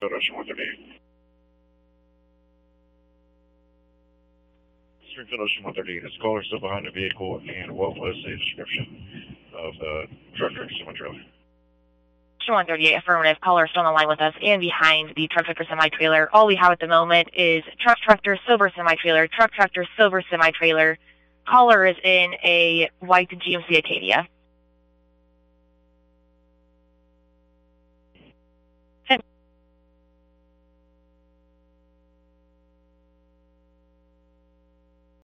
Ocean 138. Springfield Ocean 138, is the caller still behind the vehicle, and what was the description of the truck tractor semi-trailer? Ocean 138, affirmative. Caller still on the line with us and behind the truck tractor semi-trailer. All we have at the moment is truck tractor silver semi-trailer, truck tractor silver semi-trailer. Caller is in a white GMC Acadia.